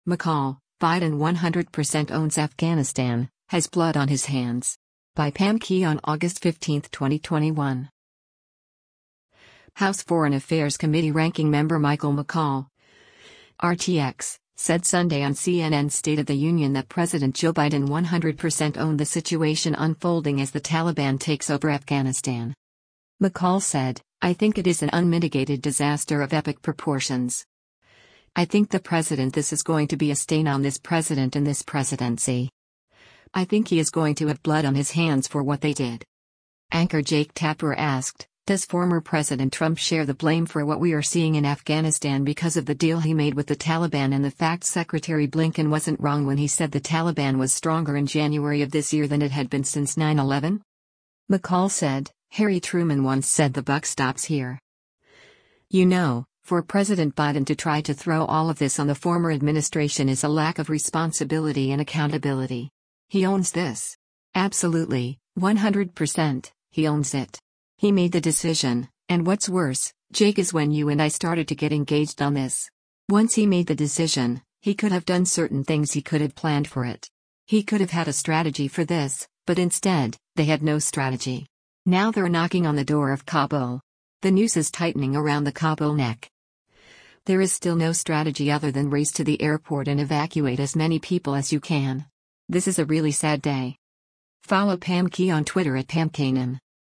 McCall, Biden 100% owns Afghanistan, has blood on his hands. By Pam Key on August 15, 2021. House Foreign Affairs Committee Ranking Member Michael McCaul, RTX, said Sunday on CNN's State of the Union that President Joe Biden 100% owned the situation unfolding as the Taliban takes over Afghanistan. McCaul said, "I think it is an unmitigated disaster of epic proportions. I think this is going to be a stain on this president and this presidency. I think he is going to have blood on his hands for what they did." Anchor Jake Tapper asked, "Does former President Trump share the blame for what we are seeing in Afghanistan because of the deal he made with the Taliban and the fact Secretary Blinken wasn't wrong when he said the Taliban was stronger in January of this year than it had been since 9/11? McCaul said, "Harry Truman once said the buck stops here. You know, for President Biden to try to throw all of this on the former administration is a lack of responsibility and accountability. He owns this. Absolutely, 100%, he owns it. He made the decision, and what's worse, Jake, is when you and I started to get engaged on this. Once he made the decision, he could have done certain things, he could have planned for it. He could have had a strategy for this, but instead, they had no strategy. Now they're knocking on the door of Kabul. The noose is tightening around the Kabul neck. There is still no strategy other than race to the airport and evacuate as many people as you can. This is a really sad day." Follow Pam Key on Twitter at PamKanan.